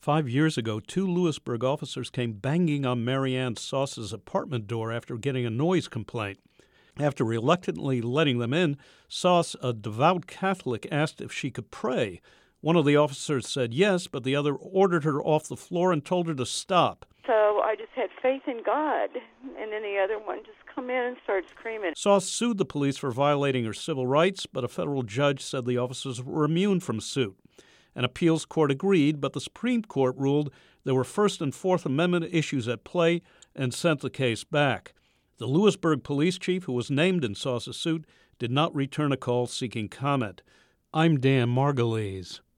5 years ago, 2 Lewisburg officers came banging on Marianne Sauce's apartment door after getting a noise complaint. After reluctantly letting them in, Sauce, a devout Catholic, asked if she could pray. One of the officers said yes, but the other ordered her off the floor and told her to stop. So I just had faith in God, and then the other one just come in and started screaming. Sauce sued the police for violating her civil rights, but a federal judge said the officers were immune from suit. An appeals court agreed, but the Supreme Court ruled there were First and Fourth Amendment issues at play and sent the case back. The Lewisburg police chief, who was named in Sauce's suit, did not return a call seeking comment. I'm Dan Margulies.